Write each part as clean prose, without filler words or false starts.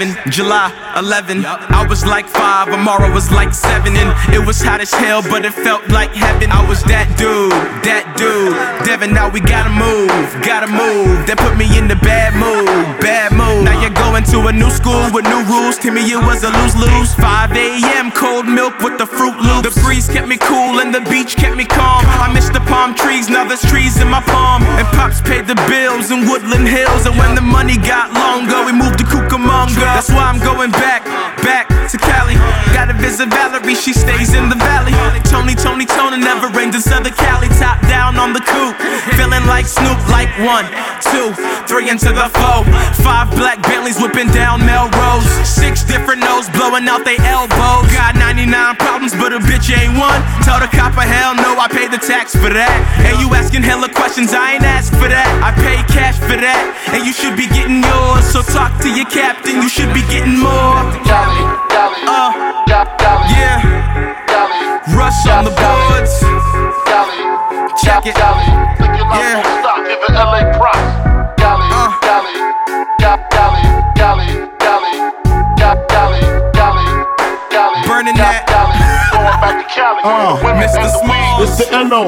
7, July 11. I was like 5, Amara was like 7, and it was hot as hell, but it felt like heaven. I was that dude. Devin, now we gotta move. That put me in the bad mood. Now you're going to a new school with new rules. Timmy, it was a lose-lose. 5 a.m. cold milk with the Fruit Loops. The breeze kept me cool and the beach kept me calm. I missed the palm trees, now there's trees in my palm. And Pops paid the bills in Woodland Hills. And when the money got longer, we moved to Cucamonga. That's why I'm going back to Cali. Gotta visit Valerie, she stays in the valley. Tony, never rained in Southern Cali. Top down on the coupe, feeling like Snoop. Like 1, 2, 3 into the 4. 5 black Bentleys whipping down Melrose. 6 different no's blowing out they elbows. Got 99 problems, but a bitch ain't one. Tell the copper hell no, I pay the tax for that. And you asking hella questions, I ain't asked for that. I pay cash for that, and you should be getting yours. So talk to your captain, you should be getting more. Yeah, Rush on the boards. Check it. Yeah. Burning that. Mr. Smalls. It's the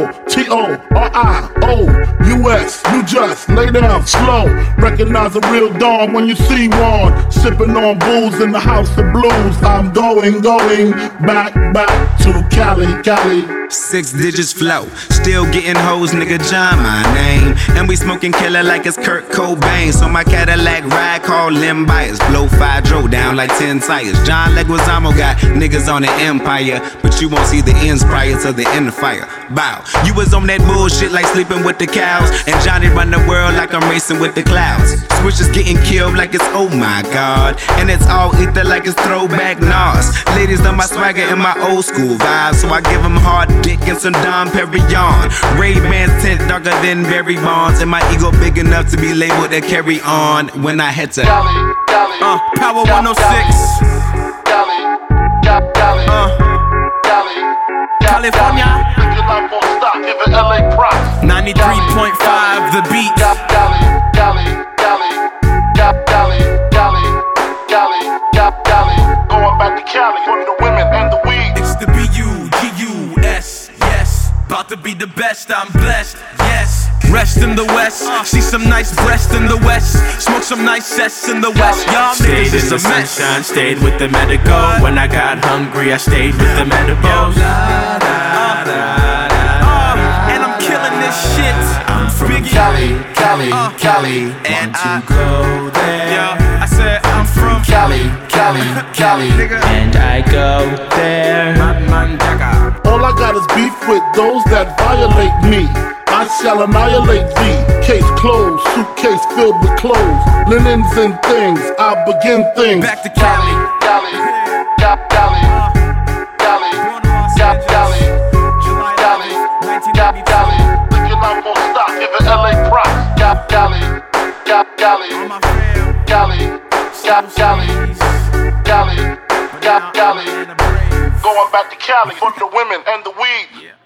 NOTORIOUS. You just lay down slow. Recognize a real dawn when you see one. Sipping on booze in the house of blues. I'm going back to Cali. 6 digits flow, still getting hoes, nigga John my name. And we smoking killer like it's Kurt Cobain. So my Cadillac ride called Lim Bias. Blow 5 dro down like 10 tires. John Leguizamo got niggas on the empire, but you won't see the ends prior to the end of fire. Bow, you was on that bullshit like sleeping with the cows. And Johnny run the world like I'm racing with the clouds. Switches getting killed like it's oh my god. And it's all ether like it's throwback Nas. Ladies love my swagger and my old school vibes, so I give them hard dick and some Dom Perignon. Ray-Ban's tint darker than Barry Bonds, and my ego big enough to be labeled a carry on when I head to Power 106. California. 93.5 The Beat. Going back to Cali for the women and the weed. It's the BUGUS, yes. About to be the best, I'm blessed, yes. Rest in the West, see some nice breasts in the West. Smoke some nice sets in the West. Y'all niggas is a mess. Sunshine, stayed with the medical. When I got hungry, I stayed with the medicals. And I'm killing this shit. I'm from Cali, and want to go there. I said I'm from Cali, and I go there. All I got is beef with those that violate me. I shall annihilate thee. Case closed, suitcase filled with clothes, linens and things. I begin things. Back to Cali. Going back to Cali for the women and the weed.